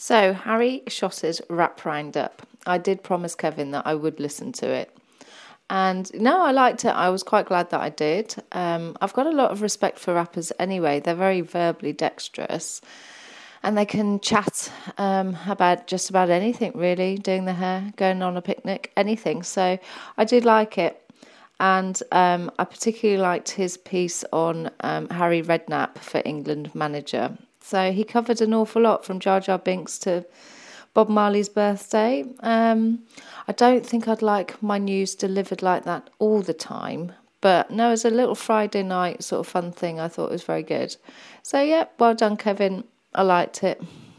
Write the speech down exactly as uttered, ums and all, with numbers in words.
So, Harry Schott's Rap Roundup. I did promise Kevin that I would listen to it. And no, I liked it. I was quite glad that I did. Um, I've got a lot of respect for rappers anyway. They're very verbally dexterous. And they can chat um, about just about anything, really. Doing the hair, going on a picnic, anything. So, I did like it. And um, I particularly liked his piece on um, Harry Redknapp for England manager. So he covered an awful lot, from Jar Jar Binks to Bob Marley's birthday. Um, I don't think I'd like my news delivered like that all the time. But no, as a little Friday night sort of fun thing, I thought it was very good. So yeah, well done, Kevin. I liked it.